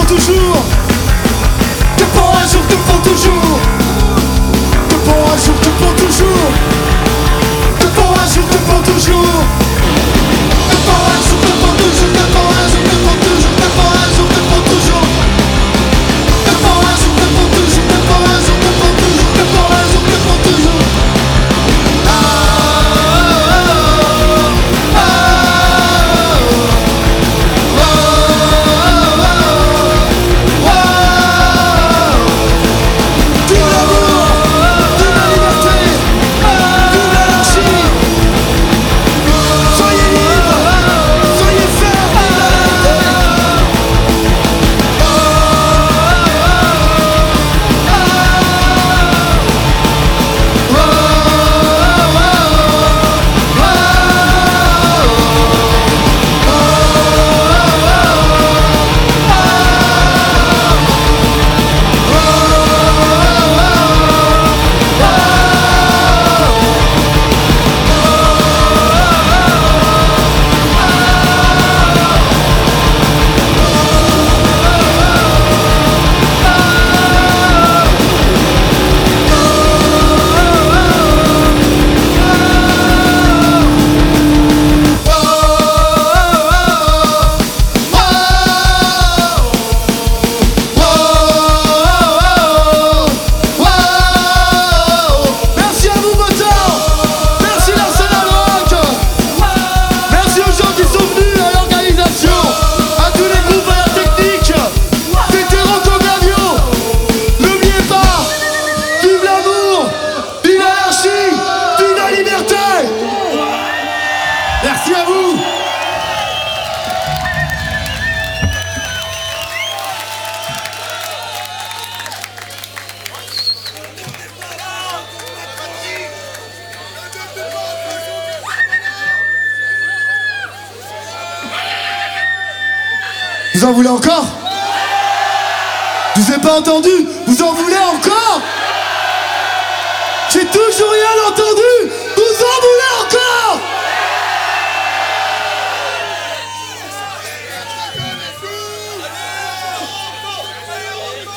toujours. Que pour un jour, tout pour toujours. Que pour un jour, tout pour toujours. Que pour un jour, tout pour toujours. Que pour un jour, tout pour toujours. Que pour un jour, tout pour toujours. Que pour un jour, tout pour toujours. Que pour un jour, tout pour toujours. Que pour un jour, tout pour toujours. Que pour un jour, tout pour toujours. Merci à vous. Vous en voulez encore? Je vous ai pas entendu. Vous en voulez encore? J'ai toujours rien entendu.